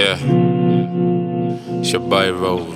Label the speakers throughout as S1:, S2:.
S1: Yeah, it's your boy Rove.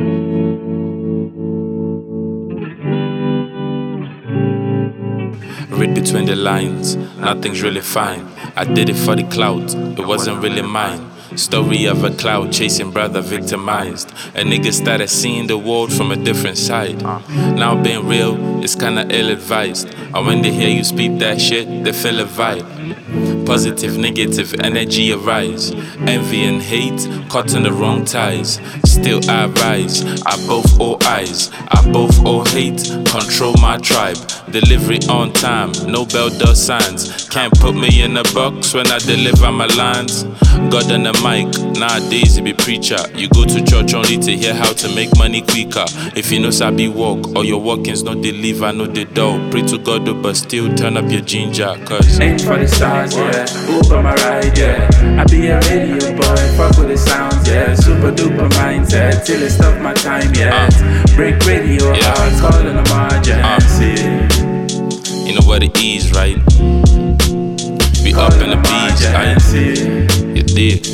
S1: Read between the lines, nothing's really fine. I did it for the clout, it wasn't really mine. Story of a cloud chasing brother victimized. A nigga started seeing the world from a different side. Now being real is kinda ill-advised. And when they hear you speak that shit, they feel a vibe. Positive, negative energy arise. Envy and hate caught in the wrong ties. Still I rise, I both all eyes, I both all hate. Control my tribe, delivery on time, no bell door signs. Can't put me in a box when I deliver my lines. God on the mic, nowadays it be preacher. You go to church only to hear how to make money quicker. If you know sabi walk, or your walkings no deliver, no the door. Pray to God but still turn up your ginger. Cause
S2: aim for the stars, yeah. Uber my ride, yeah. I be a radio boy, fuck with the sounds, yeah. Super duper mindset, till it's stop my time, yeah. Break radio hard, calling emergency.
S1: You know what it is, right? We up in the beach, I you dig?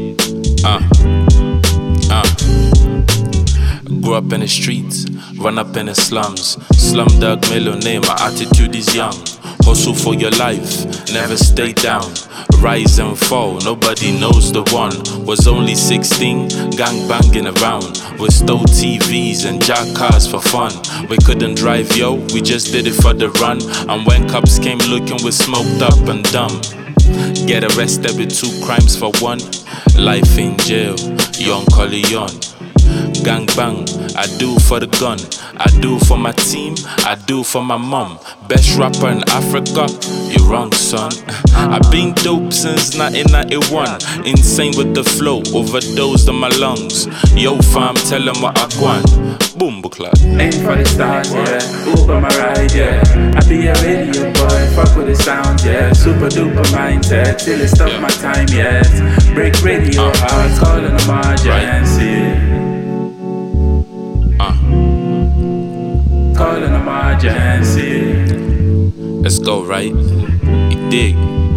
S1: Grew up in the streets, run up in the slums. Slumdog millionaire, my attitude is young. Hustle for your life, never stay down. Rise and fall, nobody knows the one. Was only 16, gang banging around. We stole TVs and jack cars for fun. We couldn't drive, yo, we just did it for the run. And when cops came looking, we smoked up and dumb. Get arrested with 2 crimes for 1. Life in jail, young Corleone. Gang bang, I do for the gun, I do for my team, I do for my mom. Best rapper in Africa, you wrong son. I been dope since 1991. Insane with the flow, overdosed on my lungs. Yo fam, tell them what I want. Boom bukla.
S2: Aim for the stars, yeah. Uber my ride, yeah. I be a radio boy, fuck with the sound, yeah. Super duper mindset, till it stop my time, yeah. Break radio hard, calling emergency. Calling emergency.
S1: Let's go, right? You dig?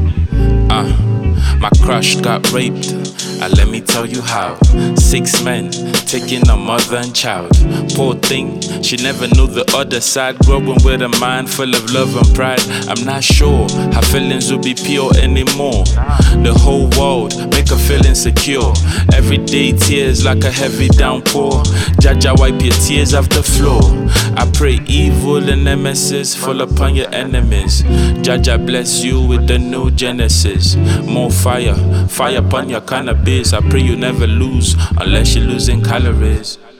S1: My crush got raped, and let me tell you how. 6 men taking a mother and child. Poor thing, she never knew the other side. Growing with a mind full of love and pride. I'm not sure her feelings will be pure anymore. The whole world make her feel insecure. Everyday tears like a heavy downpour. Jaja wipe your tears off the floor. I pray evil and nemesis fall upon your enemies. Jaja bless you with the new Genesis. More fire upon your cannabis. I pray you never lose unless you're losing calories.